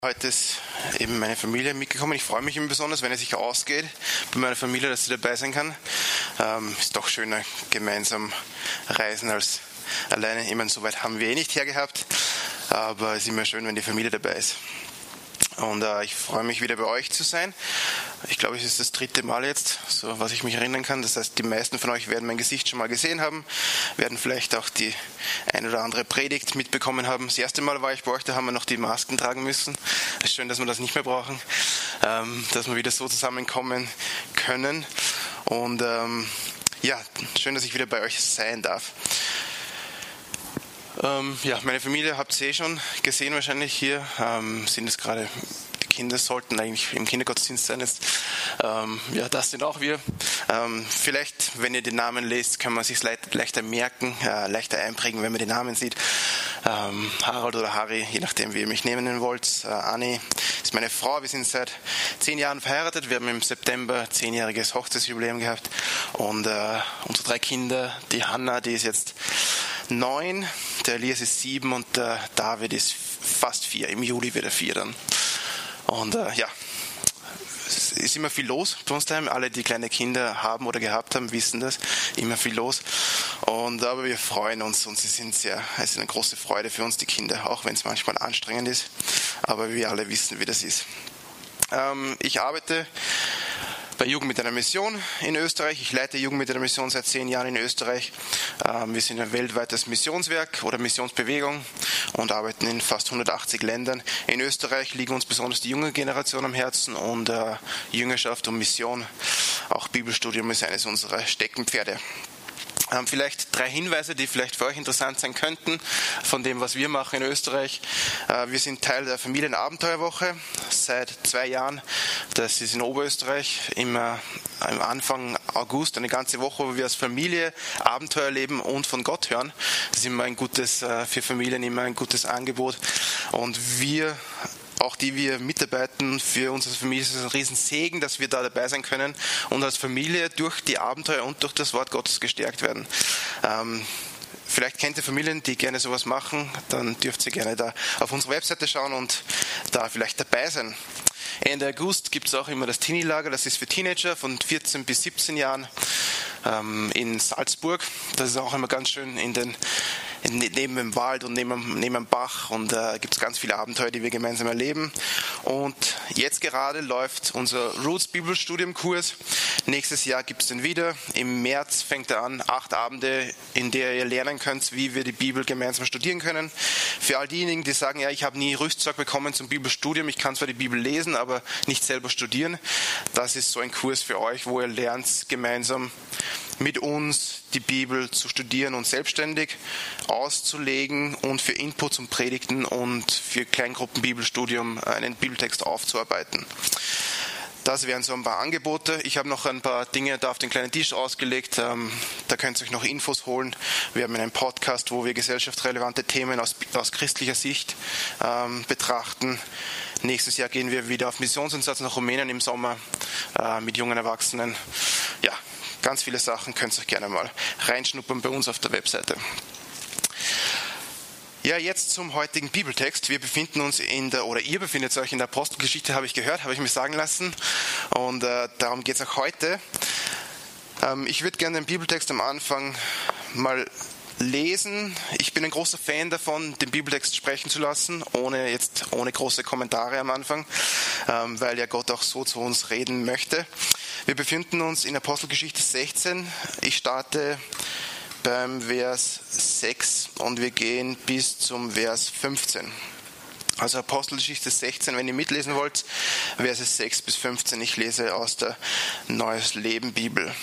Heute ist eben meine Familie mitgekommen. Ich freue mich immer besonders, wenn es sich ausgeht bei meiner Familie, dass sie dabei sein kann. Ist doch schöner gemeinsam reisen als alleine. Ich meine, so weit haben wir nicht hergehabt, aber es ist immer schön, wenn die Familie dabei ist. Und ich freue mich wieder bei euch zu sein. Ich glaube, es ist das 3. Mal jetzt, so was ich mich erinnern kann. Das heißt, die meisten von euch werden mein Gesicht schon mal gesehen haben, werden vielleicht auch die ein oder andere Predigt mitbekommen haben. Das erste Mal war ich bei euch, da haben wir noch die Masken tragen müssen. Es ist schön, dass wir das nicht mehr brauchen, dass wir wieder so zusammenkommen können. Und schön, dass ich wieder bei euch sein darf. Meine Familie habt ihr schon gesehen wahrscheinlich hier. Sind es gerade, die Kinder sollten eigentlich im Kindergottesdienst sein jetzt. Das sind auch wir. Vielleicht, wenn ihr den Namen lest, kann man sich leichter merken, leichter einprägen, wenn man die Namen sieht. Harald oder Harry, je nachdem, wie ihr mich nennen wollt. Anni ist meine Frau. Wir sind seit 10 Jahren verheiratet. Wir haben im September 10-jähriges Hochzeitsjubiläum gehabt. Und unsere 3 Kinder, die Hanna, die ist jetzt 9, der Elias ist 7 und der David ist fast 4. Im Juli wird er 4 dann. Und es ist immer viel los bei uns daheim. Alle, die kleine Kinder haben oder gehabt haben, wissen das. Immer viel los. Aber wir freuen uns und es ist eine große Freude für uns, die Kinder, auch wenn es manchmal anstrengend ist. Aber wir alle wissen, wie das ist. Ich arbeite bei Jugend mit einer Mission in Österreich. Ich leite Jugend mit einer Mission seit 10 Jahren in Österreich. Wir sind ein weltweites Missionswerk oder Missionsbewegung und arbeiten in fast 180 Ländern. In Österreich liegen uns besonders die junge Generation am Herzen und Jüngerschaft und Mission. Auch Bibelstudium ist eines unserer Steckenpferde. Vielleicht 3 Hinweise, die vielleicht für euch interessant sein könnten von dem, was wir machen in Österreich. Wir sind Teil der Familienabenteuerwoche seit 2 Jahren. Das ist in Oberösterreich immer am Anfang August, eine ganze Woche, wo wir als Familie Abenteuer leben und von Gott hören. Das ist immer für Familien immer ein gutes Angebot. Und auch die wir mitarbeiten, für uns als Familie ist es ein Riesensegen, dass wir da dabei sein können und als Familie durch die Abenteuer und durch das Wort Gottes gestärkt werden. Vielleicht kennt ihr Familien, die gerne sowas machen, dann dürft ihr gerne da auf unsere Webseite schauen und da vielleicht dabei sein. Ende August gibt es auch immer das Teenie-Lager, das ist für Teenager von 14 bis 17 Jahren in Salzburg. Das ist auch immer ganz schön neben dem Wald und neben dem Bach und gibt es ganz viele Abenteuer, die wir gemeinsam erleben. Und jetzt gerade läuft unser Roots Bibelstudiumkurs. Nächstes Jahr gibt es den wieder. Im März fängt er an, 8 Abende, in der ihr lernen könnt, wie wir die Bibel gemeinsam studieren können. Für all diejenigen, die sagen, ich habe nie Rüstzeug bekommen zum Bibelstudium, ich kann zwar die Bibel lesen, aber nicht selber studieren. Das ist so ein Kurs für euch, wo ihr lernt, gemeinsam mit uns die Bibel zu studieren und selbstständig auszulegen und für Inputs und Predigten und für Kleingruppen-Bibelstudium einen Bibeltext aufzuarbeiten. Das wären so ein paar Angebote. Ich habe noch ein paar Dinge da auf den kleinen Tisch ausgelegt. Da könnt ihr euch noch Infos holen. Wir haben einen Podcast, wo wir gesellschaftsrelevante Themen aus christlicher Sicht betrachten. Nächstes Jahr gehen wir wieder auf Missionseinsatz nach Rumänien im Sommer mit jungen Erwachsenen. Ja, ganz viele Sachen, könnt ihr euch gerne mal reinschnuppern bei uns auf der Webseite. Ja, jetzt zum heutigen Bibeltext. Wir befinden uns ihr befindet euch in der Apostelgeschichte, habe ich gehört, habe ich mir sagen lassen. Und darum geht es auch heute. Ich würde gerne den Bibeltext am Anfang mal lesen. Ich bin ein großer Fan davon, den Bibeltext sprechen zu lassen, ohne große Kommentare am Anfang, weil ja Gott auch so zu uns reden möchte. Wir befinden uns in Apostelgeschichte 16. Ich starte beim Vers 6 und wir gehen bis zum Vers 15. Also Apostelgeschichte 16, wenn ihr mitlesen wollt, Verse 6 bis 15. Ich lese aus der Neues Leben Bibel.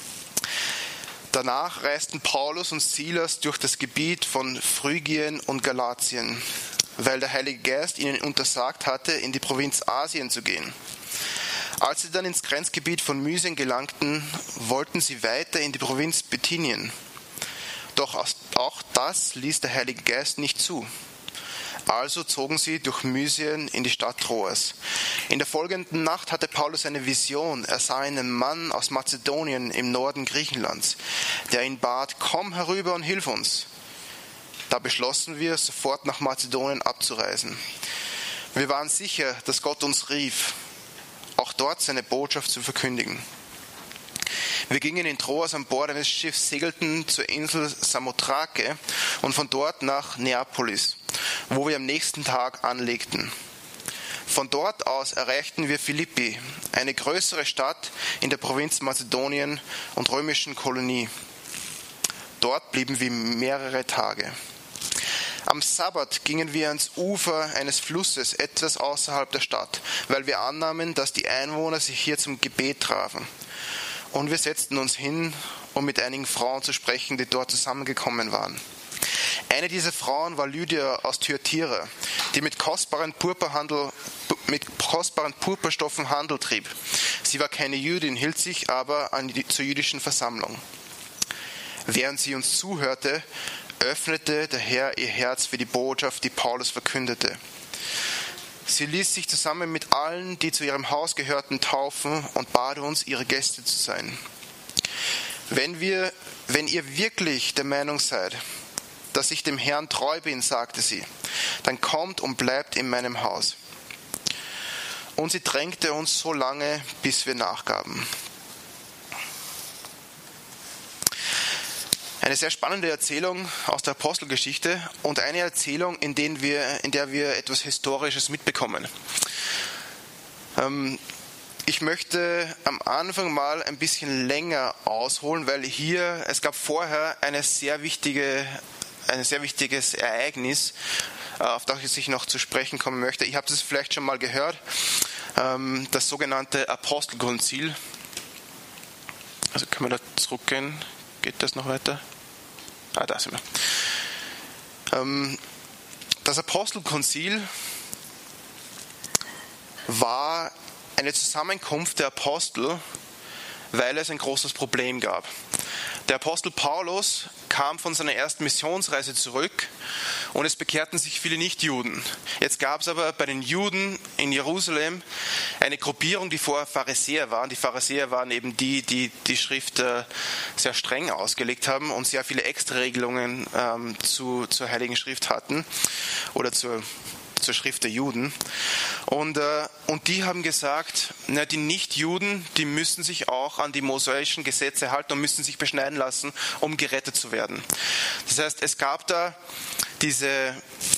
Danach reisten Paulus und Silas durch das Gebiet von Phrygien und Galatien, weil der Heilige Geist ihnen untersagt hatte, in die Provinz Asien zu gehen. Als sie dann ins Grenzgebiet von Mysien gelangten, wollten sie weiter in die Provinz Bithynien. Doch auch das ließ der Heilige Geist nicht zu. Also zogen sie durch Mysien in die Stadt Troas. In der folgenden Nacht hatte Paulus eine Vision. Er sah einen Mann aus Mazedonien im Norden Griechenlands, der ihn bat, komm herüber und hilf uns. Da beschlossen wir, sofort nach Mazedonien abzureisen. Wir waren sicher, dass Gott uns rief, auch dort seine Botschaft zu verkündigen. Wir gingen in Troas an Bord eines Schiffs, segelten zur Insel Samothrake und von dort nach Neapolis, wo wir am nächsten Tag anlegten. Von dort aus erreichten wir Philippi, eine größere Stadt in der Provinz Mazedonien und römischen Kolonie. Dort blieben wir mehrere Tage. Am Sabbat gingen wir ans Ufer eines Flusses etwas außerhalb der Stadt, weil wir annahmen, dass die Einwohner sich hier zum Gebet trafen. Und wir setzten uns hin, um mit einigen Frauen zu sprechen, die dort zusammengekommen waren. Eine dieser Frauen war Lydia aus Thyatira, die mit kostbaren Purpurstoffen Handel trieb. Sie war keine Jüdin, hielt sich aber zur jüdischen Versammlung. Während sie uns zuhörte, öffnete der Herr ihr Herz für die Botschaft, die Paulus verkündete. Sie ließ sich zusammen mit allen, die zu ihrem Haus gehörten, taufen und bat uns, ihre Gäste zu sein. Wenn ihr wirklich der Meinung seid, dass ich dem Herrn treu bin, sagte sie, dann kommt und bleibt in meinem Haus. Und sie drängte uns so lange, bis wir nachgaben. Eine sehr spannende Erzählung aus der Apostelgeschichte und eine Erzählung, in der wir etwas Historisches mitbekommen. Ich möchte am Anfang mal ein bisschen länger ausholen, weil es gab vorher ein sehr wichtiges Ereignis, auf das ich noch zu sprechen kommen möchte. Ich habe es vielleicht schon mal gehört, das sogenannte Apostelkonzil. Also können wir da zurückgehen? Geht das noch weiter? Da sind wir. Das Apostelkonzil war eine Zusammenkunft der Apostel, weil es ein großes Problem gab. Der Apostel Paulus kam von seiner ersten Missionsreise zurück und es bekehrten sich viele Nichtjuden. Jetzt gab es aber bei den Juden in Jerusalem eine Gruppierung, die vorher Pharisäer waren. Die Pharisäer waren eben die Schrift sehr streng ausgelegt haben und sehr viele Extraregelungen zur Heiligen Schrift hatten oder zur Schrift der Juden. Und die haben gesagt, die Nichtjuden, die müssen sich auch an die mosaischen Gesetze halten und müssen sich beschneiden lassen, um gerettet zu werden. Das heißt, es gab da diese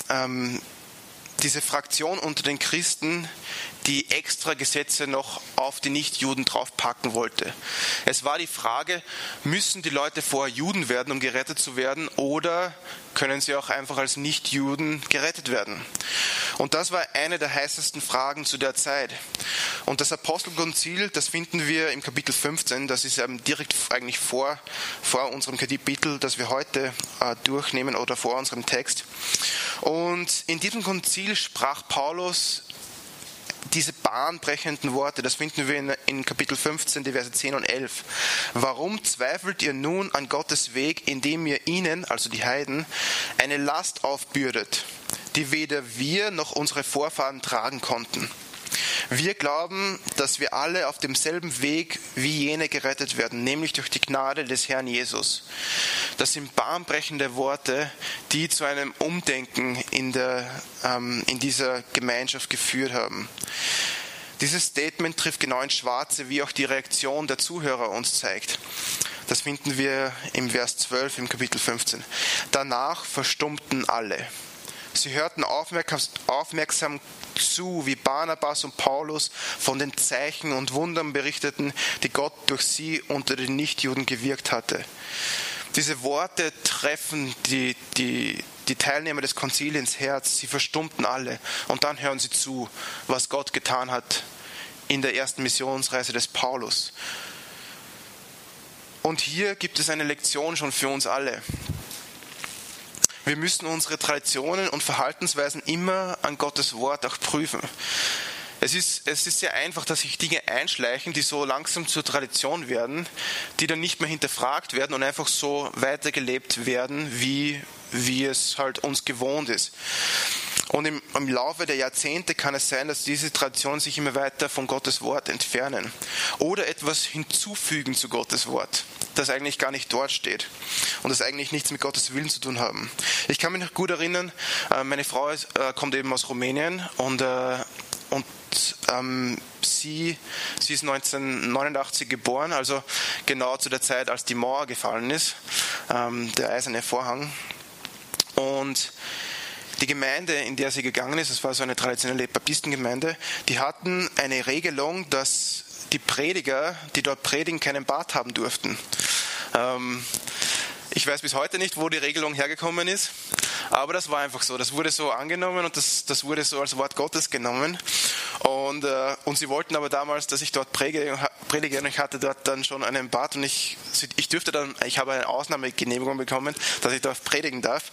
Fraktion unter den Christen, die extra Gesetze noch auf die Nichtjuden draufpacken wollte. Es war die Frage, müssen die Leute vorher Juden werden, um gerettet zu werden, oder können sie auch einfach als Nichtjuden gerettet werden? Und das war eine der heißesten Fragen zu der Zeit. Und das Apostelkonzil, das finden wir im Kapitel 15, das ist direkt eigentlich vor unserem Kapitel, das wir heute durchnehmen, oder vor unserem Text. Und in diesem Konzil sprach Paulus diese bahnbrechenden Worte, das finden wir in Kapitel 15, die Verse 10 und 11. Warum zweifelt ihr nun an Gottes Weg, indem ihr ihnen, also die Heiden, eine Last aufbürdet, die weder wir noch unsere Vorfahren tragen konnten? Wir glauben, dass wir alle auf demselben Weg wie jene gerettet werden, nämlich durch die Gnade des Herrn Jesus. Das sind bahnbrechende Worte, die zu einem Umdenken in dieser Gemeinschaft geführt haben. Dieses Statement trifft genau ins Schwarze, wie auch die Reaktion der Zuhörer uns zeigt. Das finden wir im Vers 12 im Kapitel 15. Danach verstummten alle. Sie hörten aufmerksam zu, wie Barnabas und Paulus von den Zeichen und Wundern berichteten, die Gott durch sie unter den Nichtjuden gewirkt hatte. Diese Worte treffen die Teilnehmer des Konzils ins Herz. Sie verstummten alle. Und dann hören sie zu, was Gott getan hat in der ersten Missionsreise des Paulus. Und hier gibt es eine Lektion schon für uns alle. Wir müssen unsere Traditionen und Verhaltensweisen immer an Gottes Wort auch prüfen. Es ist sehr einfach, dass sich Dinge einschleichen, die so langsam zur Tradition werden, die dann nicht mehr hinterfragt werden und einfach so weitergelebt werden, wie wie es halt uns gewohnt ist. Und im Laufe der Jahrzehnte kann es sein, dass diese Traditionen sich immer weiter von Gottes Wort entfernen oder etwas hinzufügen zu Gottes Wort, das eigentlich gar nicht dort steht und das eigentlich nichts mit Gottes Willen zu tun haben. Ich kann mich noch gut erinnern, meine Frau kommt eben aus Rumänien und sie ist 1989 geboren, also genau zu der Zeit, als die Mauer gefallen ist, der eiserne Vorhang. Und die Gemeinde, in der sie gegangen ist, das war so eine traditionelle Baptistengemeinde, die hatten eine Regelung, dass die Prediger, die dort predigen, keinen Bart haben durften. Ich weiß bis heute nicht, wo die Regelung hergekommen ist, aber das war einfach so. Das wurde so angenommen und das wurde so als Wort Gottes genommen. Und sie wollten aber damals, dass ich dort predige und ich hatte dort dann schon einen Bart und ich habe eine Ausnahmegenehmigung bekommen, dass ich dort predigen darf.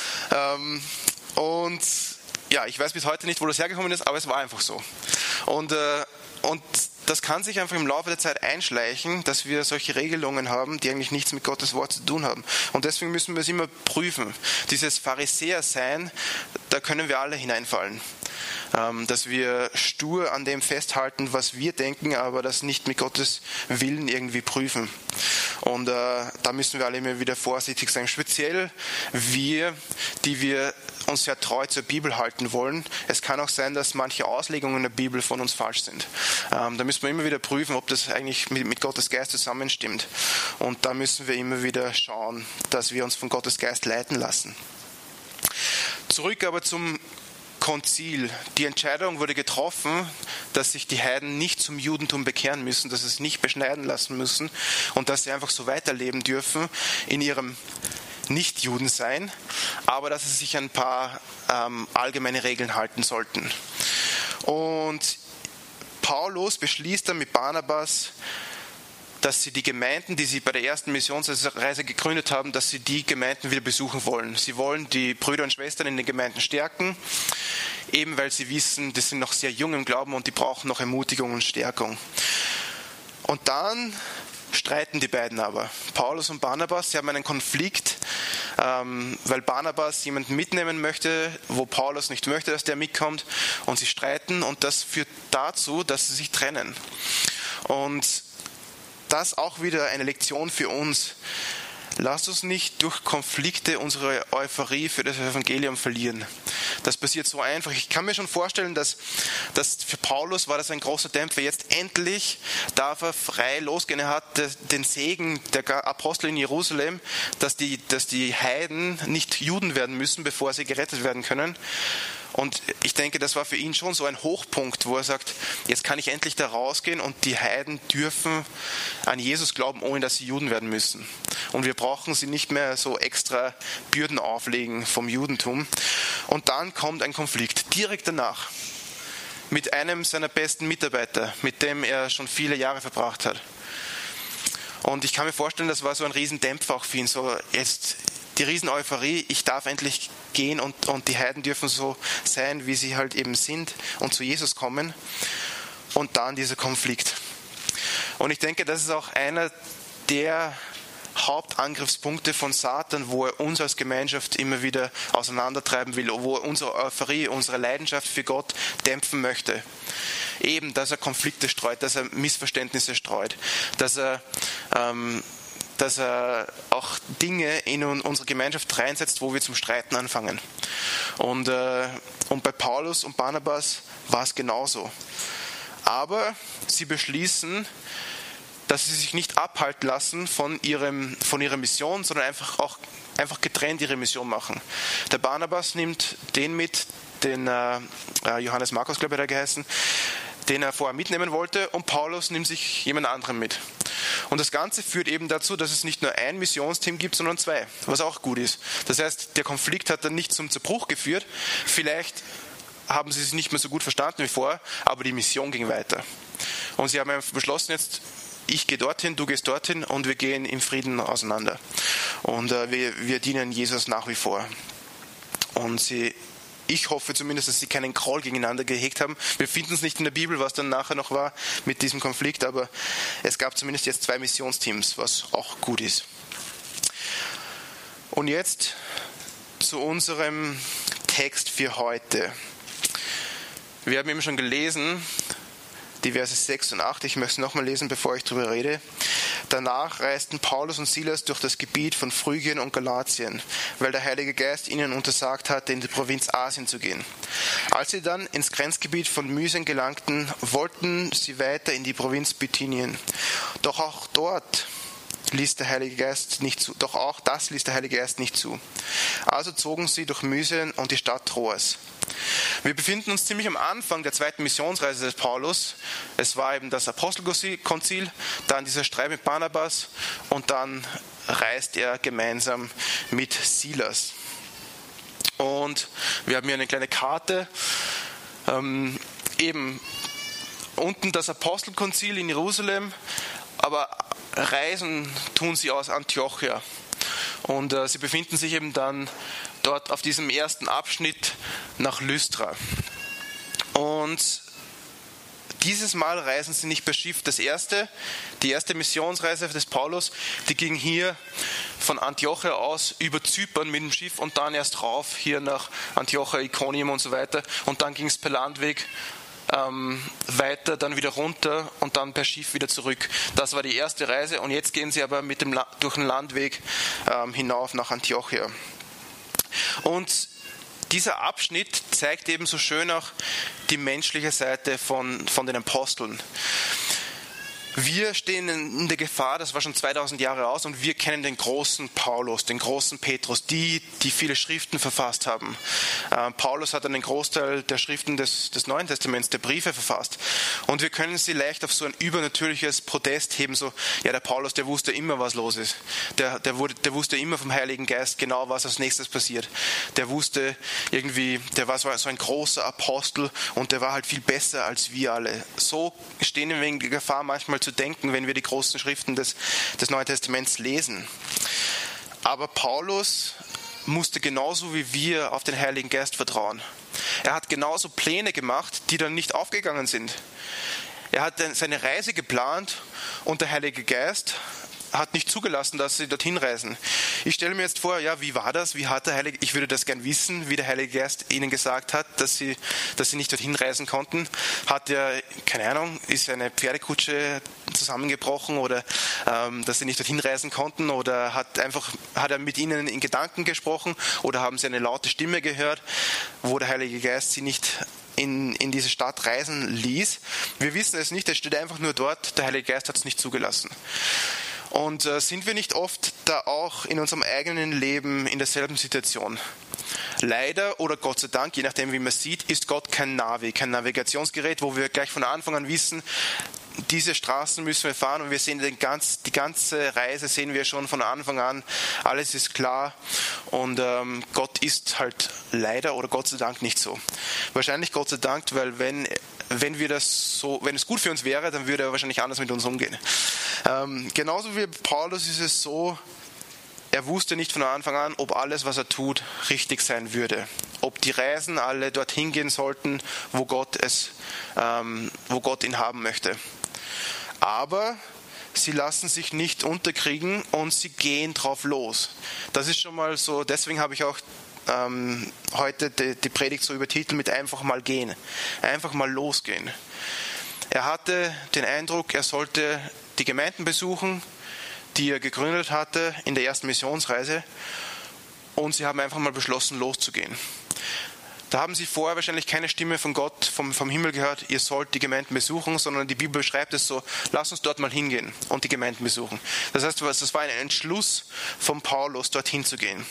Und ja, ich weiß bis heute nicht, wo das hergekommen ist, aber es war einfach so. Und das kann sich einfach im Laufe der Zeit einschleichen, dass wir solche Regelungen haben, die eigentlich nichts mit Gottes Wort zu tun haben. Und deswegen müssen wir es immer prüfen. Dieses Pharisäer-Sein, da können wir alle hineinfallen. Dass wir stur an dem festhalten, was wir denken, aber das nicht mit Gottes Willen irgendwie prüfen. Und da müssen wir alle immer wieder vorsichtig sein. Speziell wir, die wir uns sehr treu zur Bibel halten wollen. Es kann auch sein, dass manche Auslegungen der Bibel von uns falsch sind. Da müssen wir immer wieder prüfen, ob das eigentlich mit Gottes Geist zusammenstimmt. Und da müssen wir immer wieder schauen, dass wir uns von Gottes Geist leiten lassen. Zurück aber zum Konzil. Die Entscheidung wurde getroffen, dass sich die Heiden nicht zum Judentum bekehren müssen, dass sie es nicht beschneiden lassen müssen und dass sie einfach so weiterleben dürfen in ihrem Nicht-Juden-Sein, aber dass sie sich ein paar allgemeine Regeln halten sollten. Und Paulus beschließt dann mit Barnabas, dass sie die Gemeinden, die sie bei der ersten Missionsreise gegründet haben, dass sie die Gemeinden wieder besuchen wollen. Sie wollen die Brüder und Schwestern in den Gemeinden stärken, eben weil sie wissen, die sind noch sehr jung im Glauben und die brauchen noch Ermutigung und Stärkung. Und dann streiten die beiden aber. Paulus und Barnabas, sie haben einen Konflikt, weil Barnabas jemanden mitnehmen möchte, wo Paulus nicht möchte, dass der mitkommt. Und sie streiten und das führt dazu, dass sie sich trennen. Und das auch wieder eine Lektion für uns. Lasst uns nicht durch Konflikte unsere Euphorie für das Evangelium verlieren. Das passiert so einfach. Ich kann mir schon vorstellen, dass für Paulus war das ein großer Dämpfer. Jetzt endlich darf er frei losgehen. Er hat den Segen der Apostel in Jerusalem, dass die Heiden nicht Juden werden müssen, bevor sie gerettet werden können. Und ich denke, das war für ihn schon so ein Hochpunkt, wo er sagt, jetzt kann ich endlich da rausgehen und die Heiden dürfen an Jesus glauben, ohne dass sie Juden werden müssen. Und wir brauchen sie nicht mehr so extra Bürden auflegen vom Judentum. Und dann kommt ein Konflikt, direkt danach, mit einem seiner besten Mitarbeiter, mit dem er schon viele Jahre verbracht hat. Und ich kann mir vorstellen, das war so ein Riesendämpfer auch für ihn, so jetzt die Riesen-Euphorie, ich darf endlich gehen und die Heiden dürfen so sein, wie sie halt eben sind und zu Jesus kommen. Und dann dieser Konflikt. Und ich denke, das ist auch einer der Hauptangriffspunkte von Satan, wo er uns als Gemeinschaft immer wieder auseinandertreiben will, wo er unsere Euphorie, unsere Leidenschaft für Gott dämpfen möchte. Eben, dass er Konflikte streut, dass er Missverständnisse streut, dass er auch Dinge in unsere Gemeinschaft reinsetzt, wo wir zum Streiten anfangen. Und bei Paulus und Barnabas war es genauso. Aber sie beschließen, dass sie sich nicht abhalten lassen von ihrer Mission, sondern einfach getrennt ihre Mission machen. Der Barnabas nimmt den mit, den Johannes Markus, glaube ich, hat er geheißen, den er vorher mitnehmen wollte, und Paulus nimmt sich jemand anderen mit. Und das Ganze führt eben dazu, dass es nicht nur ein Missionsteam gibt, sondern zwei, was auch gut ist. Das heißt, der Konflikt hat dann nicht zum Zerbruch geführt. Vielleicht haben sie sich nicht mehr so gut verstanden wie vorher, aber die Mission ging weiter. Und sie haben einfach beschlossen, jetzt ich gehe dorthin, du gehst dorthin und wir gehen im Frieden auseinander. Und wir dienen Jesus nach wie vor. Und ich hoffe zumindest, dass sie keinen Groll gegeneinander gehegt haben. Wir finden es nicht in der Bibel, was dann nachher noch war mit diesem Konflikt, aber es gab zumindest jetzt 2 Missionsteams, was auch gut ist. Und jetzt zu unserem Text für heute. Wir haben eben schon gelesen, die Verse 6 und 8. Ich möchte es nochmal lesen, bevor ich darüber rede. Danach reisten Paulus und Silas durch das Gebiet von Phrygien und Galatien, weil der Heilige Geist ihnen untersagt hatte, in die Provinz Asien zu gehen. Als sie dann ins Grenzgebiet von Mysien gelangten, wollten sie weiter in die Provinz Bithynien. Doch auch das ließ der Heilige Geist nicht zu. Also zogen sie durch Mysien und die Stadt Troas. Wir befinden uns ziemlich am Anfang der zweiten Missionsreise des Paulus. Es war eben das Apostelkonzil, dann dieser Streit mit Barnabas und dann reist er gemeinsam mit Silas. Und wir haben hier eine kleine Karte. Eben unten das Apostelkonzil in Jerusalem, aber reisen tun sie aus Antiochia. Und sie befinden sich eben dann dort auf diesem ersten Abschnitt nach Lystra. Und dieses Mal reisen sie nicht per Schiff. Die erste Missionsreise des Paulus, die ging hier von Antiochia aus über Zypern mit dem Schiff und dann erst rauf hier nach Antiochia, Iconium und so weiter. Und dann ging es per Landweg weiter, dann wieder runter und dann per Schiff wieder zurück. Das war die erste Reise und jetzt gehen sie aber durch den Landweg hinauf nach Antiochia. Und dieser Abschnitt zeigt eben so schön auch die menschliche Seite von den Aposteln. Wir stehen in der Gefahr, das war schon 2000 Jahre aus, und wir kennen den großen Paulus, den großen Petrus, die viele Schriften verfasst haben. Paulus hat einen Großteil der Schriften des Neuen Testaments, der Briefe verfasst. Und wir können sie leicht auf so ein übernatürliches Podest heben, so, ja, der Paulus, der wusste immer, was los ist. Der wusste immer vom Heiligen Geist genau, was als nächstes passiert. Der wusste irgendwie, der war so ein großer Apostel und der war halt viel besser als wir alle. So stehen wir in der Gefahr, manchmal zu denken, wenn wir die großen Schriften des Neuen Testaments lesen. Aber Paulus musste genauso wie wir auf den Heiligen Geist vertrauen. Er hat genauso Pläne gemacht, die dann nicht aufgegangen sind. Er hat seine Reise geplant und der Heilige Geist hat nicht zugelassen, dass sie dorthin reisen. Ich stelle mir jetzt vor, ja, wie war das? Ich würde das gern wissen, wie der Heilige Geist ihnen gesagt hat, dass sie nicht dorthin reisen konnten. Hat er, keine Ahnung, ist eine Pferdekutsche zusammengebrochen oder dass sie nicht dorthin reisen konnten, oder hat er mit ihnen in Gedanken gesprochen, oder haben sie eine laute Stimme gehört, wo der Heilige Geist sie nicht in diese Stadt reisen ließ? Wir wissen es nicht, es steht einfach nur dort, der Heilige Geist hat es nicht zugelassen. Und sind wir nicht oft da auch in unserem eigenen Leben in derselben Situation? Leider oder Gott sei Dank, je nachdem wie man sieht, ist Gott kein Navi, kein Navigationsgerät, wo wir gleich von Anfang an wissen, diese Straßen müssen wir fahren, und wir sehen die ganze Reise sehen wir schon von Anfang an, alles ist klar, und Gott ist halt leider oder Gott sei Dank nicht so. Wahrscheinlich Gott sei Dank, weil wenn es gut für uns wäre, dann würde er wahrscheinlich anders mit uns umgehen. Genauso wie Paulus ist es so, er wusste nicht von Anfang an, ob alles, was er tut, richtig sein würde. Ob die Reisen alle dorthin gehen sollten, wo Gott ihn haben möchte. Aber sie lassen sich nicht unterkriegen und sie gehen drauf los. Das ist schon mal so, deswegen habe ich auch heute die Predigt so übertitelt mit einfach mal gehen. Einfach mal losgehen. Er hatte den Eindruck, er sollte die Gemeinden besuchen, die er gegründet hatte in der ersten Missionsreise, und sie haben einfach mal beschlossen, loszugehen. Da haben sie vorher wahrscheinlich keine Stimme von Gott vom Himmel gehört, ihr sollt die Gemeinden besuchen, sondern die Bibel beschreibt es so, lass uns dort mal hingehen und die Gemeinden besuchen. Das heißt, das war ein Entschluss von Paulus, dorthin zu gehen.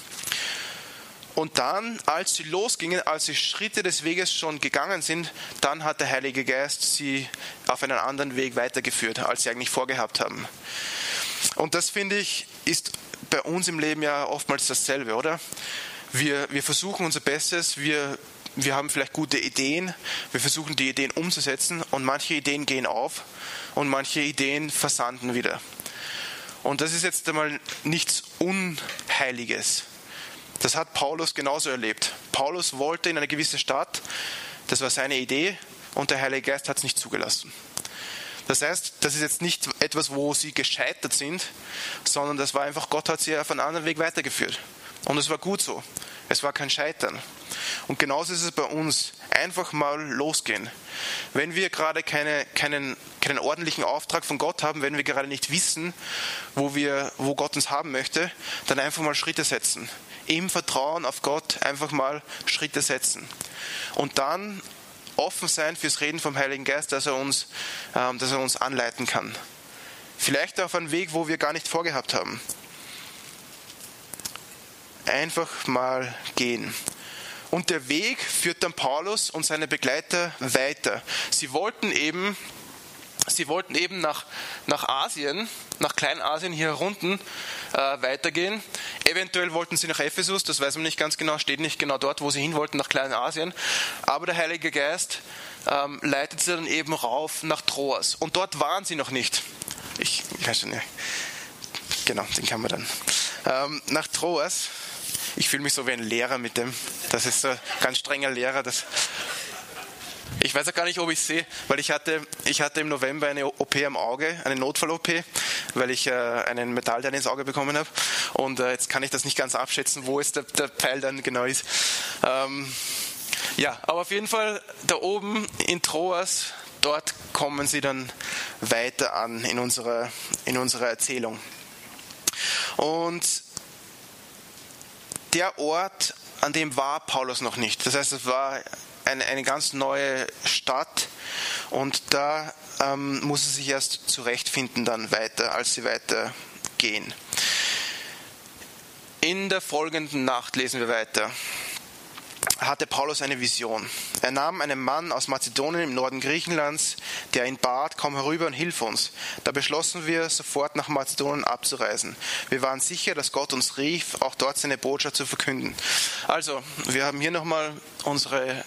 Und dann, als sie losgingen, als sie Schritte des Weges schon gegangen sind, dann hat der Heilige Geist sie auf einen anderen Weg weitergeführt, als sie eigentlich vorgehabt haben. Und das, finde ich, ist bei uns im Leben ja oftmals dasselbe, oder? Wir versuchen unser Bestes, wir haben vielleicht gute Ideen, wir versuchen die Ideen umzusetzen, und manche Ideen gehen auf und manche Ideen versanden wieder. Und das ist jetzt einmal nichts Unheiliges. Das hat Paulus genauso erlebt. Paulus wollte in eine gewisse Stadt, das war seine Idee, und der Heilige Geist hat es nicht zugelassen. Das heißt, das ist jetzt nicht etwas, wo sie gescheitert sind, sondern das war einfach, Gott hat sie auf einen anderen Weg weitergeführt. Und es war gut so. Es war kein Scheitern. Und genauso ist es bei uns. Einfach mal losgehen. Wenn wir gerade keinen ordentlichen Auftrag von Gott haben, wenn wir gerade nicht wissen, wo Gott uns haben möchte, dann einfach mal Schritte setzen. Im Vertrauen auf Gott einfach mal Schritte setzen. Und dann offen sein fürs Reden vom Heiligen Geist, dass er uns anleiten kann. Vielleicht auf einen Weg, wo wir gar nicht vorgehabt haben. Einfach mal gehen. Und der Weg führt dann Paulus und seine Begleiter weiter. Sie wollten eben nach Asien, nach Kleinasien hier unten weitergehen. Eventuell wollten sie nach Ephesus, das weiß man nicht ganz genau, steht nicht genau dort, wo sie hin wollten, nach Kleinasien. Aber der Heilige Geist leitet sie dann eben rauf nach Troas. Und dort waren sie noch nicht. Ich weiß schon, ja. Genau, den kann man dann. Nach Troas. Ich fühle mich so wie ein Lehrer mit dem. Das ist so ein ganz strenger Lehrer. Ich weiß auch gar nicht, ob ich sehe, weil ich hatte im November eine OP am Auge, eine Notfall-OP, weil ich einen Metallteil ins Auge bekommen habe. Und jetzt kann ich das nicht ganz abschätzen, wo jetzt der Pfeil dann genau ist. Ja, aber auf jeden Fall da oben in Troas, dort kommen sie dann weiter an in unserer Erzählung. Und der Ort, an dem war Paulus noch nicht. Das heißt, es war eine ganz neue Stadt und da muss er sich erst zurechtfinden dann weiter, als sie weitergehen. In der folgenden Nacht lesen wir weiter. Hatte Paulus eine Vision. Er nahm einen Mann aus Mazedonien im Norden Griechenlands, der ihn bat, komm herüber und hilf uns. Da beschlossen wir, sofort nach Mazedonien abzureisen. Wir waren sicher, dass Gott uns rief, auch dort seine Botschaft zu verkünden. Also, wir haben hier nochmal unsere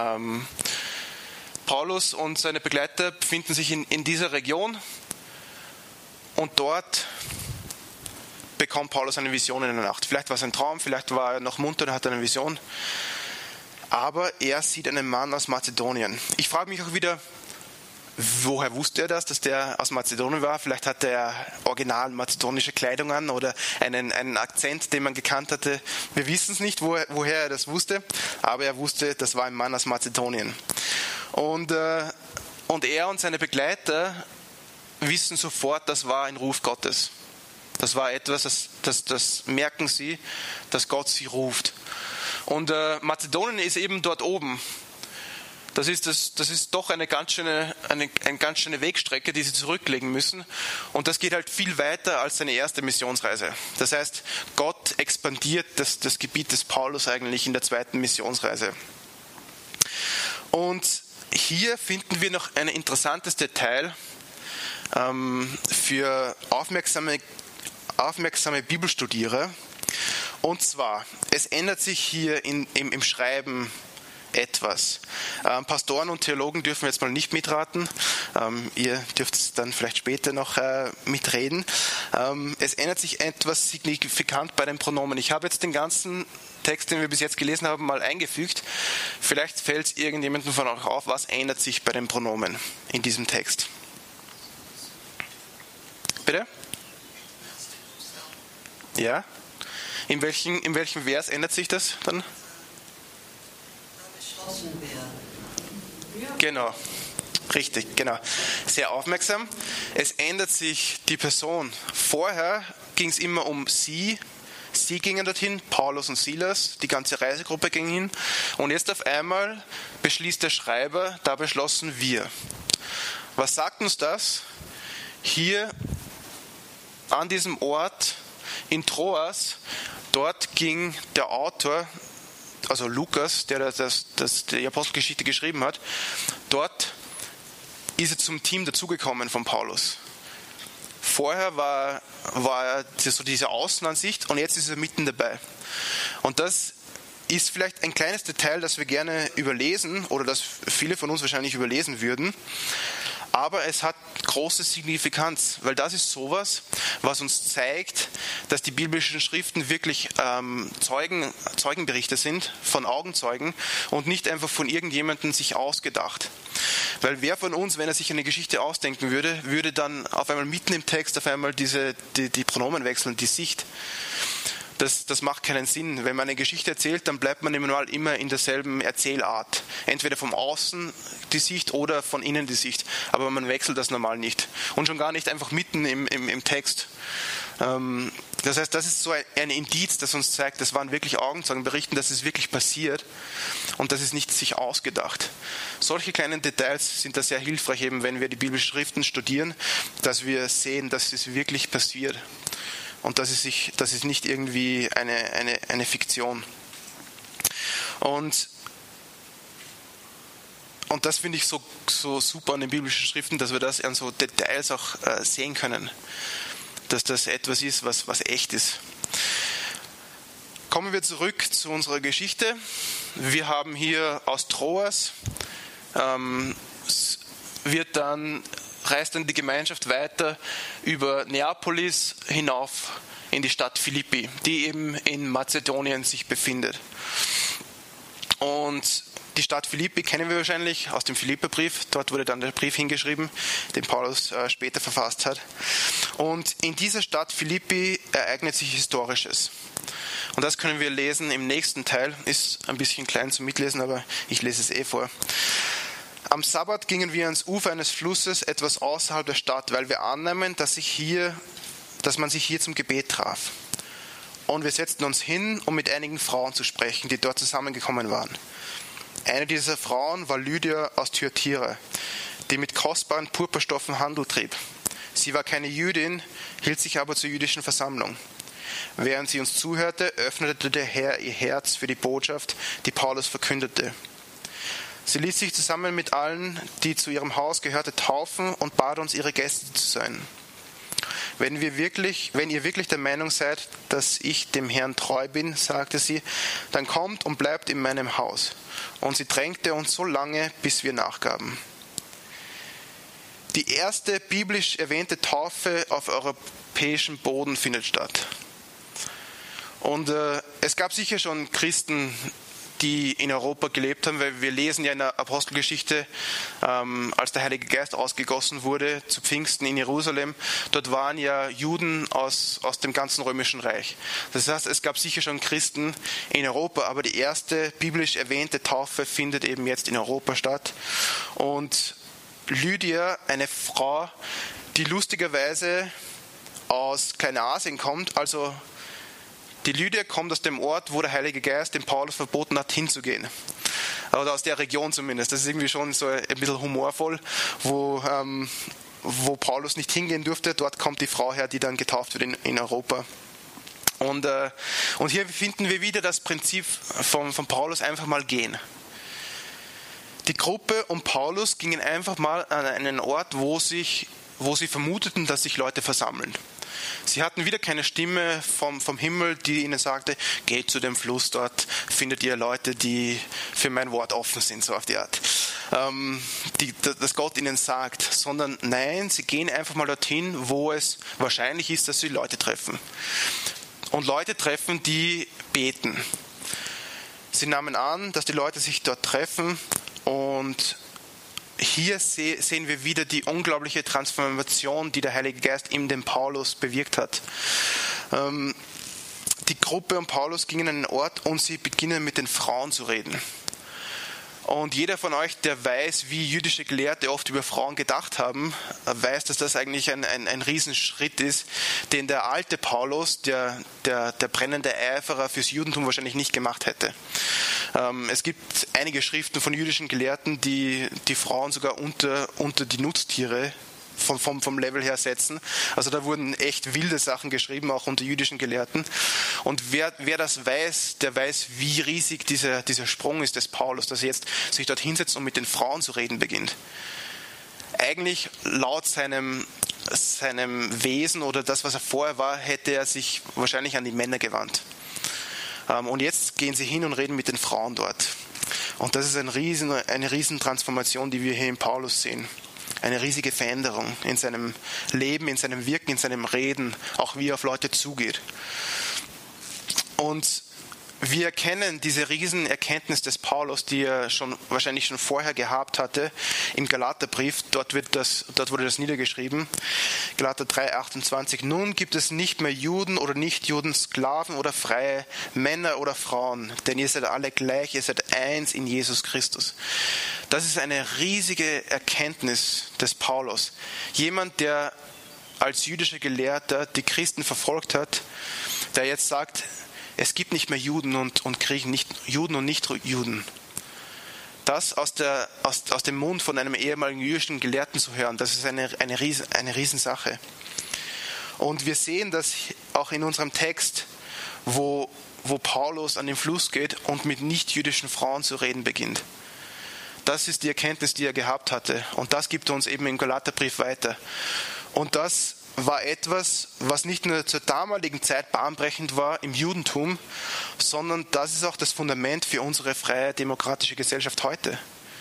Paulus und seine Begleiter befinden sich in dieser Region und dort bekommt Paulus eine Vision in der Nacht. Vielleicht war es ein Traum, vielleicht war er noch munter und hatte eine Vision. Aber er sieht einen Mann aus Mazedonien. Ich frage mich auch wieder, woher wusste er das, dass der aus Mazedonien war? Vielleicht hatte er original mazedonische Kleidung an oder einen Akzent, den man gekannt hatte. Wir wissen es nicht, woher er das wusste, aber er wusste, das war ein Mann aus Mazedonien. Und er und seine Begleiter wissen sofort, das war ein Ruf Gottes. Das war etwas, das merken sie, dass Gott sie ruft. Und Mazedonien ist eben dort oben. Das ist doch eine ganz schöne Wegstrecke, die sie zurücklegen müssen. Und das geht halt viel weiter als seine erste Missionsreise. Das heißt, Gott expandiert das Gebiet des Paulus eigentlich in der zweiten Missionsreise. Und hier finden wir noch ein interessantes Detail für aufmerksame Bibelstudierer. Und zwar, es ändert sich hier im Schreiben etwas. Pastoren und Theologen dürfen jetzt mal nicht mitraten. Ihr dürft dann vielleicht später noch mitreden. Es ändert sich etwas signifikant bei den Pronomen. Ich habe jetzt den ganzen Text, den wir bis jetzt gelesen haben, mal eingefügt. Vielleicht fällt es irgendjemandem von euch auf, was ändert sich bei den Pronomen in diesem Text. Bitte? Ja? In welchem Vers ändert sich das dann? Genau, richtig, genau. Sehr aufmerksam. Es ändert sich die Person. Vorher ging es immer um sie. Sie gingen dorthin, Paulus und Silas, die ganze Reisegruppe ging hin. Und jetzt auf einmal beschließt der Schreiber, da beschlossen wir. Was sagt uns das? Hier an diesem Ort in Troas, dort ging der Autor, also Lukas, der die Apostelgeschichte geschrieben hat, dort ist er zum Team dazugekommen von Paulus. Vorher war er so diese Außenansicht und jetzt ist er mitten dabei. Und das ist vielleicht ein kleines Detail, das wir gerne überlesen oder das viele von uns wahrscheinlich überlesen würden. Aber es hat große Signifikanz, weil das ist sowas, was uns zeigt, dass die biblischen Schriften wirklich Zeugenberichte sind, von Augenzeugen und nicht einfach von irgendjemandem sich ausgedacht. Weil wer von uns, wenn er sich eine Geschichte ausdenken würde dann auf einmal mitten im Text auf einmal die Pronomen wechseln, die Sicht. Das macht keinen Sinn. Wenn man eine Geschichte erzählt, dann bleibt man immer in derselben Erzählart. Entweder vom Außen die Sicht oder von innen die Sicht. Aber man wechselt das normal nicht. Und schon gar nicht einfach mitten im Text. Das heißt, das ist so ein Indiz, das uns zeigt, das waren wirklich Augenzeugenberichten, dass es wirklich passiert und das ist nicht sich ausgedacht. Solche kleinen Details sind da sehr hilfreich, eben wenn wir die biblischen Schriften studieren, dass wir sehen, dass es wirklich passiert und das ist nicht irgendwie eine Fiktion. Und das finde ich so super an den biblischen Schriften, dass wir das an so Details auch sehen können. Dass das etwas ist, was echt ist. Kommen wir zurück zu unserer Geschichte. Wir haben hier aus Troas, reist dann die Gemeinschaft weiter über Neapolis hinauf in die Stadt Philippi, die eben in Mazedonien sich befindet. Und die Stadt Philippi kennen wir wahrscheinlich aus dem Philipperbrief. Dort wurde dann der Brief hingeschrieben, den Paulus später verfasst hat. Und in dieser Stadt Philippi ereignet sich Historisches. Und das können wir lesen im nächsten Teil. Ist ein bisschen klein zum Mitlesen, aber ich lese es vor. Am Sabbat gingen wir ans Ufer eines Flusses etwas außerhalb der Stadt, weil wir annahmen, dass man sich hier zum Gebet traf. Und wir setzten uns hin, um mit einigen Frauen zu sprechen, die dort zusammengekommen waren. Eine dieser Frauen war Lydia aus Thyatira, die mit kostbaren Purpurstoffen Handel trieb. Sie war keine Jüdin, hielt sich aber zur jüdischen Versammlung. Während sie uns zuhörte, öffnete der Herr ihr Herz für die Botschaft, die Paulus verkündete. Sie ließ sich zusammen mit allen, die zu ihrem Haus gehörte, taufen und bat uns, ihre Gäste zu sein. Wenn ihr wirklich der Meinung seid, dass ich dem Herrn treu bin, sagte sie, dann kommt und bleibt in meinem Haus. Und sie drängte uns so lange, bis wir nachgaben. Die erste biblisch erwähnte Taufe auf europäischem Boden findet statt. Und es gab sicher schon Christen, die in Europa gelebt haben, weil wir lesen ja in der Apostelgeschichte, als der Heilige Geist ausgegossen wurde zu Pfingsten in Jerusalem, dort waren ja Juden aus dem ganzen Römischen Reich. Das heißt, es gab sicher schon Christen in Europa, aber die erste biblisch erwähnte Taufe findet eben jetzt in Europa statt. Und Lydia, eine Frau, die lustigerweise aus Kleinasien kommt, also die Lydia kommt aus dem Ort, wo der Heilige Geist dem Paulus verboten hat, hinzugehen. Oder aus der Region zumindest. Das ist irgendwie schon so ein bisschen humorvoll, wo Paulus nicht hingehen durfte. Dort kommt die Frau her, die dann getauft wird in Europa. Und hier finden wir wieder das Prinzip von Paulus, einfach mal gehen. Die Gruppe und Paulus gingen einfach mal an einen Ort, wo sie vermuteten, dass sich Leute versammeln. Sie hatten wieder keine Stimme vom Himmel, die ihnen sagte, geht zu dem Fluss, dort findet ihr Leute, die für mein Wort offen sind, so auf die Art. Dass Gott ihnen sagt, sondern nein, sie gehen einfach mal dorthin, wo es wahrscheinlich ist, dass sie Leute treffen. Und Leute treffen, die beten. Sie nahmen an, dass die Leute sich dort treffen und hier sehen wir wieder die unglaubliche Transformation, die der Heilige Geist in dem Paulus bewirkt hat. Die Gruppe und Paulus gingen an einen Ort und sie beginnen mit den Frauen zu reden. Und jeder von euch, der weiß, wie jüdische Gelehrte oft über Frauen gedacht haben, weiß, dass das eigentlich ein Riesenschritt ist, den der alte Paulus, der brennende Eiferer fürs Judentum wahrscheinlich nicht gemacht hätte. Es gibt einige Schriften von jüdischen Gelehrten, die Frauen sogar unter die Nutztiere vom Level her setzen. Also da wurden echt wilde Sachen geschrieben, auch unter jüdischen Gelehrten. Und wer das weiß, der weiß, wie riesig dieser Sprung ist des Paulus, dass er jetzt sich dort hinsetzt und mit den Frauen zu reden beginnt. Eigentlich laut seinem Wesen oder das, was er vorher war, hätte er sich wahrscheinlich an die Männer gewandt. Und jetzt gehen sie hin und reden mit den Frauen dort. Und das ist eine riesen Transformation, die wir hier in Paulus sehen. Eine riesige Veränderung in seinem Leben, in seinem Wirken, in seinem Reden, auch wie er auf Leute zugeht. Und wir erkennen diese Riesenerkenntnis des Paulus, die er wahrscheinlich schon vorher gehabt hatte, im Galaterbrief. Dort wurde das niedergeschrieben. Galater 3,28. Nun gibt es nicht mehr Juden oder Nichtjuden, Sklaven oder Freie, Männer oder Frauen, denn ihr seid alle gleich, ihr seid eins in Jesus Christus. Das ist eine riesige Erkenntnis des Paulus. Jemand, der als jüdischer Gelehrter die Christen verfolgt hat, der jetzt sagt, es gibt nicht mehr Juden und Griechen, nicht Juden und Nicht-Juden. Das aus dem Mund von einem ehemaligen jüdischen Gelehrten zu hören, das ist eine Riesensache. Und wir sehen das auch in unserem Text, wo Paulus an den Fluss geht und mit nicht-jüdischen Frauen zu reden beginnt. Das ist die Erkenntnis, die er gehabt hatte. Und das gibt er uns eben im Galaterbrief weiter. Und das war etwas, was nicht nur zur damaligen Zeit bahnbrechend war im Judentum, sondern das ist auch das Fundament für unsere freie demokratische Gesellschaft heute.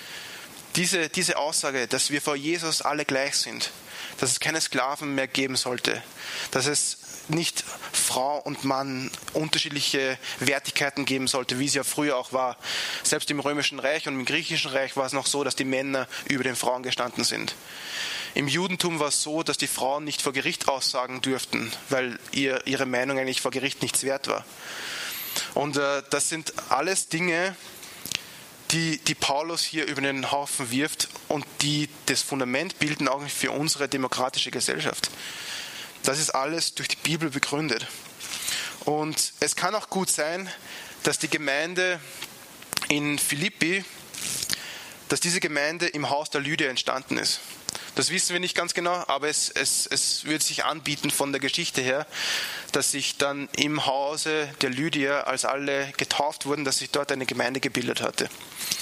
Diese Aussage, dass wir vor Jesus alle gleich sind, dass es keine Sklaven mehr geben sollte, dass es nicht Frau und Mann unterschiedliche Wertigkeiten geben sollte, wie es ja früher auch war. Selbst im Römischen Reich und im Griechischen Reich war es noch so, dass die Männer über den Frauen gestanden sind. Im Judentum war es so, dass die Frauen nicht vor Gericht aussagen durften, weil ihre Meinung eigentlich vor Gericht nichts wert war. Und das sind alles Dinge, die Paulus hier über den Haufen wirft und die das Fundament bilden auch für unsere demokratische Gesellschaft. Das ist alles durch die Bibel begründet. Und es kann auch gut sein, dass die Gemeinde in Philippi, dass diese Gemeinde im Haus der Lydia entstanden ist. Das wissen wir nicht ganz genau, aber es würde sich anbieten von der Geschichte her, dass sich dann im Hause der Lydia, als alle getauft wurden, dass sich dort eine Gemeinde gebildet hatte.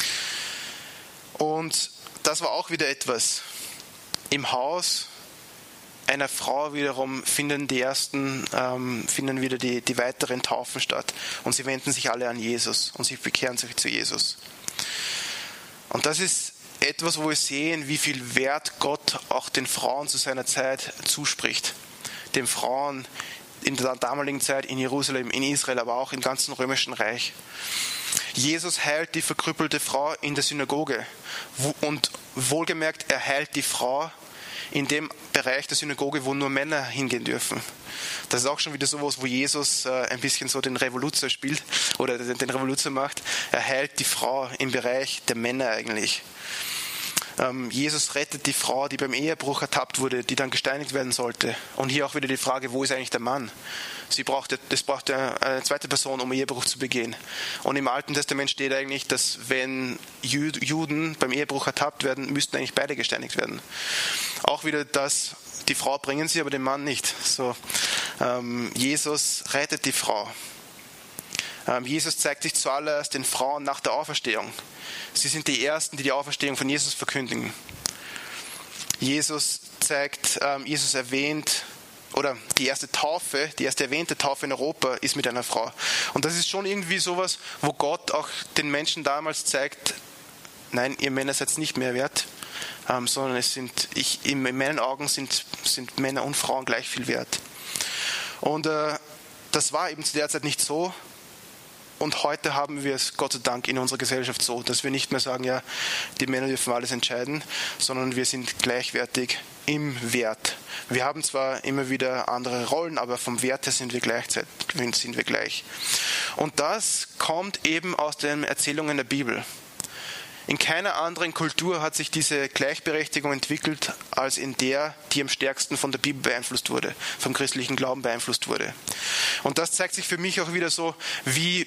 Und das war auch wieder etwas. Im Haus einer Frau wiederum finden wieder die weiteren Taufen statt. Und sie wenden sich alle an Jesus und sie bekehren sich zu Jesus. Und das ist etwas, wo wir sehen, wie viel Wert Gott auch den Frauen zu seiner Zeit zuspricht. Den Frauen in der damaligen Zeit in Jerusalem, in Israel, aber auch im ganzen Römischen Reich. Jesus heilt die verkrüppelte Frau in der Synagoge. Und wohlgemerkt, er heilt die Frau in dem Bereich der Synagoge, wo nur Männer hingehen dürfen. Das ist auch schon wieder sowas, wo Jesus ein bisschen so den Revoluzer spielt oder den Revoluzer macht. Er heilt die Frau im Bereich der Männer eigentlich. Jesus rettet die Frau, die beim Ehebruch ertappt wurde, die dann gesteinigt werden sollte. Und hier auch wieder die Frage, wo ist eigentlich der Mann? Es braucht eine zweite Person, um Ehebruch zu begehen. Und im Alten Testament steht eigentlich, dass wenn Juden beim Ehebruch ertappt werden, müssten eigentlich beide gesteinigt werden. Auch wieder das, die Frau bringen sie, aber den Mann nicht. So, Jesus rettet die Frau. Jesus zeigt sich zuallererst den Frauen nach der Auferstehung. Sie sind die Ersten, die die Auferstehung von Jesus verkündigen. Jesus erwähnt, oder die erste erwähnte Taufe in Europa ist mit einer Frau. Und das ist schon irgendwie sowas, wo Gott auch den Menschen damals zeigt, nein, ihr Männer seid nicht mehr wert, sondern in meinen Augen sind Männer und Frauen gleich viel wert. Und das war eben zu der Zeit nicht so. Und heute haben wir es, Gott sei Dank, in unserer Gesellschaft so, dass wir nicht mehr sagen, ja, die Männer dürfen alles entscheiden, sondern wir sind gleichwertig im Wert. Wir haben zwar immer wieder andere Rollen, aber vom Wert her sind wir gleich. Und das kommt eben aus den Erzählungen der Bibel. In keiner anderen Kultur hat sich diese Gleichberechtigung entwickelt, als in der, die am stärksten von der Bibel beeinflusst wurde, vom christlichen Glauben beeinflusst wurde. Und das zeigt sich für mich auch wieder so, wie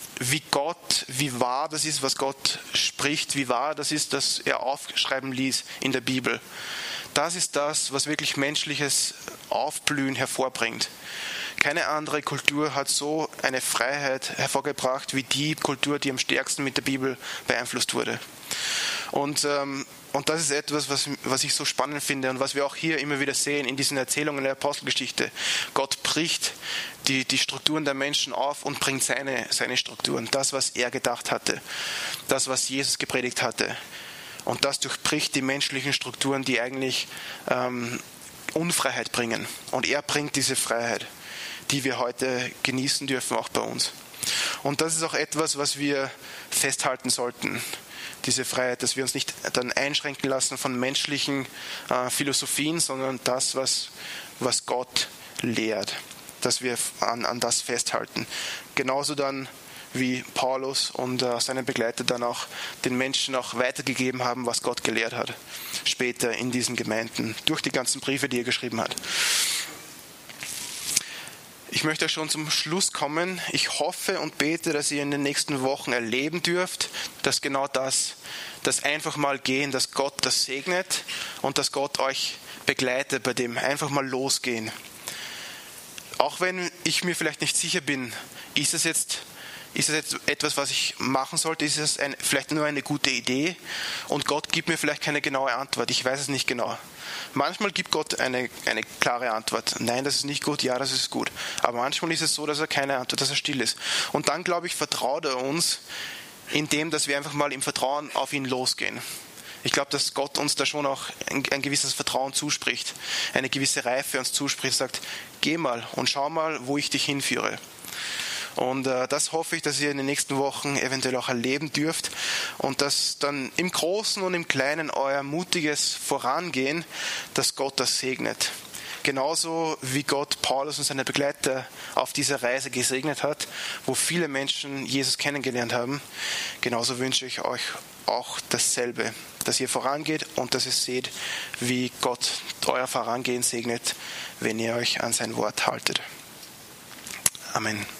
wahr das ist, was Gott spricht, wie wahr das ist, dass er aufschreiben ließ in der Bibel. Das ist das, was wirklich menschliches Aufblühen hervorbringt. Keine andere Kultur hat so eine Freiheit hervorgebracht wie die Kultur, die am stärksten mit der Bibel beeinflusst wurde. Und das ist etwas, was ich so spannend finde und was wir auch hier immer wieder sehen in diesen Erzählungen der Apostelgeschichte. Gott bricht die Strukturen der Menschen auf und bringt seine Strukturen. Das, was er gedacht hatte. Das, was Jesus gepredigt hatte. Und das durchbricht die menschlichen Strukturen, die eigentlich Unfreiheit bringen. Und er bringt diese Freiheit, die wir heute genießen dürfen, auch bei uns. Und das ist auch etwas, was wir festhalten sollten. Diese Freiheit, dass wir uns nicht dann einschränken lassen von menschlichen Philosophien, sondern das, was Gott lehrt, dass wir an das festhalten. Genauso dann, wie Paulus und seine Begleiter dann auch den Menschen auch weitergegeben haben, was Gott gelehrt hat, später in diesen Gemeinden, durch die ganzen Briefe, die er geschrieben hat. Ich möchte schon zum Schluss kommen. Ich hoffe und bete, dass ihr in den nächsten Wochen erleben dürft, dass genau das einfach mal gehen, dass Gott das segnet und dass Gott euch begleitet bei dem einfach mal losgehen. Auch wenn ich mir vielleicht nicht sicher bin, ist es jetzt etwas, was ich machen sollte? Ist es vielleicht nur eine gute Idee? Und Gott gibt mir vielleicht keine genaue Antwort. Ich weiß es nicht genau. Manchmal gibt Gott eine klare Antwort. Nein, das ist nicht gut. Ja, das ist gut. Aber manchmal ist es so, dass er keine Antwort, dass er still ist. Und dann, glaube ich, vertraut er uns, indem, dass wir einfach mal im Vertrauen auf ihn losgehen. Ich glaube, dass Gott uns da schon auch ein gewisses Vertrauen zuspricht, eine gewisse Reife uns zuspricht, sagt, geh mal und schau mal, wo ich dich hinführe. Und das hoffe ich, dass ihr in den nächsten Wochen eventuell auch erleben dürft und dass dann im Großen und im Kleinen euer mutiges Vorangehen, dass Gott das segnet. Genauso wie Gott Paulus und seine Begleiter auf dieser Reise gesegnet hat, wo viele Menschen Jesus kennengelernt haben, genauso wünsche ich euch auch dasselbe, dass ihr vorangeht und dass ihr seht, wie Gott euer Vorangehen segnet, wenn ihr euch an sein Wort haltet. Amen.